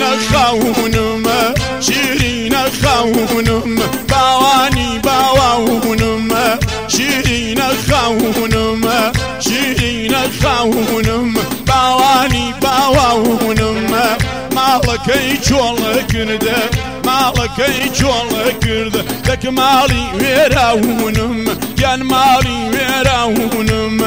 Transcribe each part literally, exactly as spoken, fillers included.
خاونم شیرین خاونم باوانی باوانم شیرین خاونم شیرین خاونم باوانی باوانم مالکی چوله کرده مالکی چوله کرده دک مالی ویراونم گن مالی ویراونم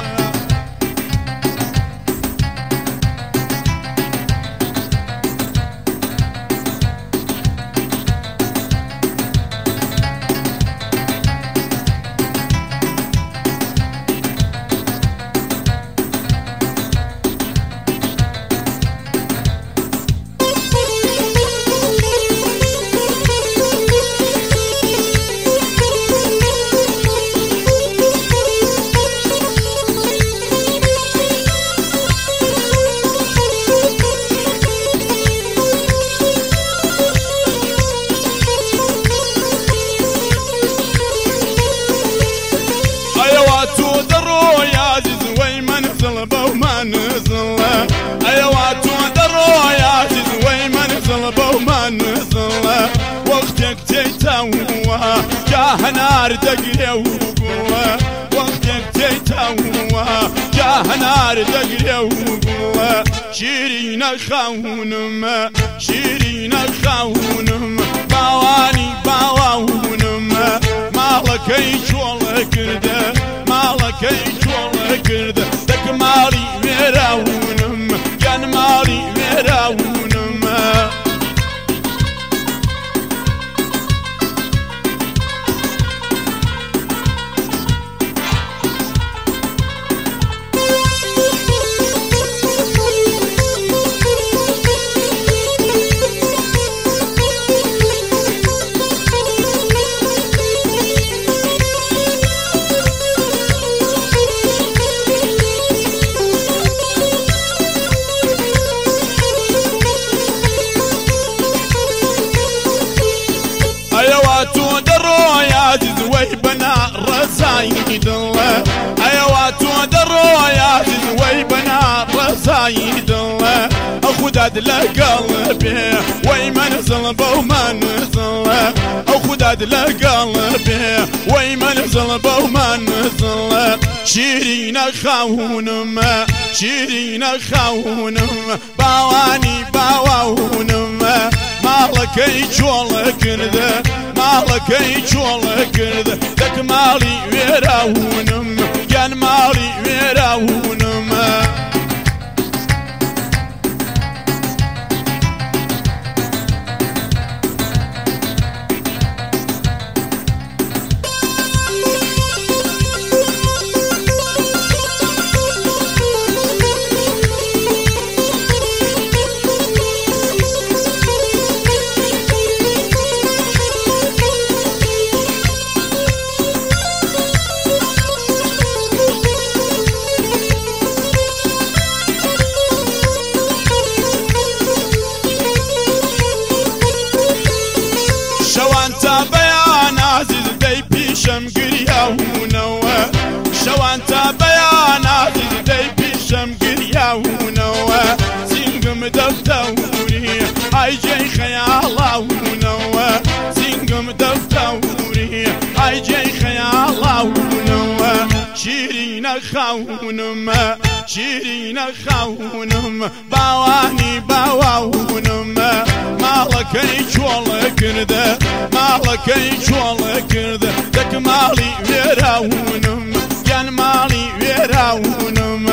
وقتك تيتوه جاه نار دقري وقوه وقتك تيتوه جاه نار دقري وقوه شيرين خاونم شيرين خاونم باواني باوانم مالك يجول كرده مالك يجول كرده دك مالي ويراونم كان مالي ويراونم ايواتو درو يا زوي بنا رصايد الله ايواتو درو يا زوي بنا رصايد الله اخداد لقلبي ويمن صلبه ومن صلى اخداد لقلبي ويمن صلبه ومن صلى شيرين خاونم شيرين خاونم باواني باوانم مالك يجول كرده مالك يجول كرده دك مالي ويراونم كان مالي ويراونم بيان عزيز دي بيشم قرياونوا شوان بيان عزيز دي بيشم قرياونوا سينقم دفتوري هاي جاي خيالاونوا سينقم دفتوري هاي جاي خيالاونوا شيرين خاونم شيرين خاونم باواني باوانم مالك يجول كرده مالك يجول كرده دك مالي ويراونم كان مالي ويراونم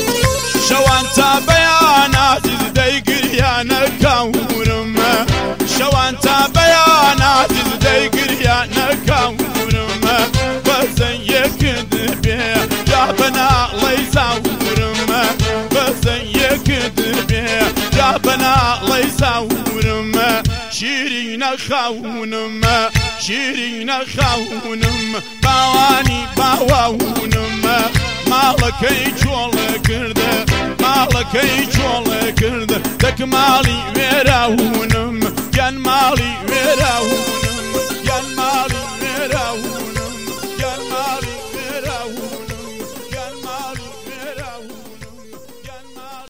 بيان عزيز دي قريانا كاونم شەوان تا بەیاناتت دەیگریا نەکەورمە بەزەن یەکت بێ جا بەناڵەی زاورمە بەزەن یەکت بێ جا بەناڵەی زاورمە شیرینە خاونمە شیرینە خاونم باوانی باواونمە ماڵەکەی چۆڵە کردە ماڵەکەی چۆڵە کردە دەک ماڵی وێراونم گیان ماڵی وێراونم